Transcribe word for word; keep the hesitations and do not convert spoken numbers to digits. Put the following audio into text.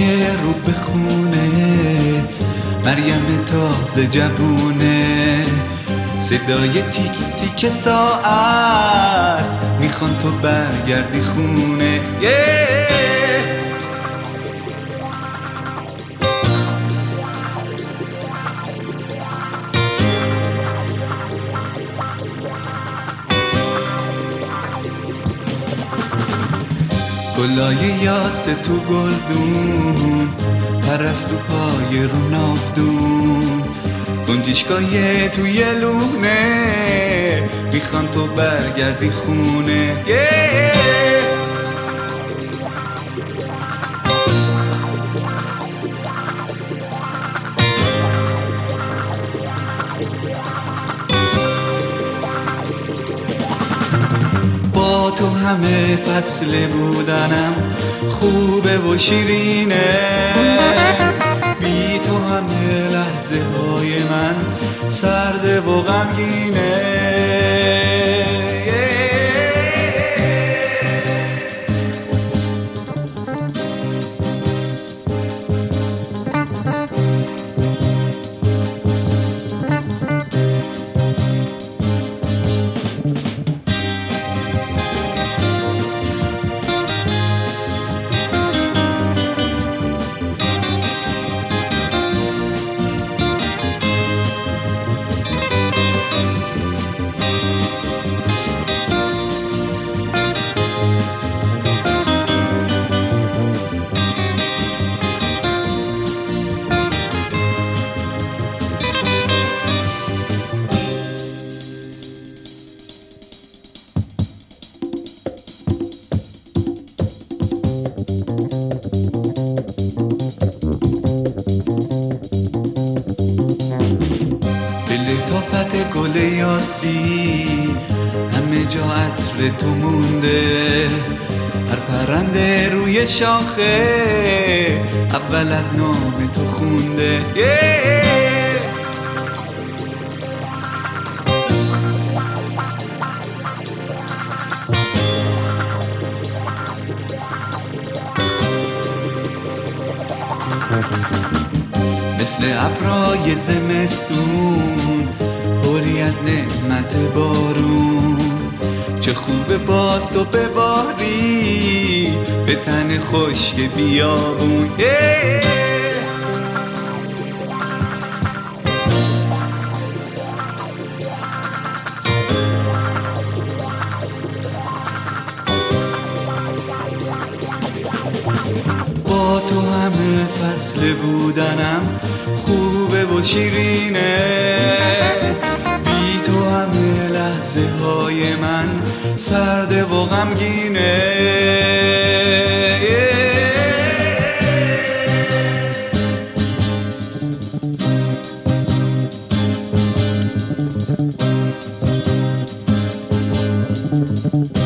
رو به خونه، مریم تازه جوونه، صدای تیک تیک ساعت میخوان تو برگردی خونه. yeah! گلای یاس تو گلدون، پرستوهای رو نافدون، گنجشکای توی لونه، میخوان تو برگردی خونه. yeah! با تو همه فصل بودنم خوبه و شیرینه، بی تو همه لحظه های من سرده و غمگینه. لطافت گل یاسی همه جا عطر تو مونده، هر پرنده روی شاخه اول از نام تو خونده. yeah! مثل ابرای زمستون پری از نعمت بارون، چه خوبه باز تو بباری به تن خشک بیابون. yeah! با تو همه فصل بودنم خوبه و شیرینه، بی تو همه لحظه های من سرده و غمگینه. Thank you.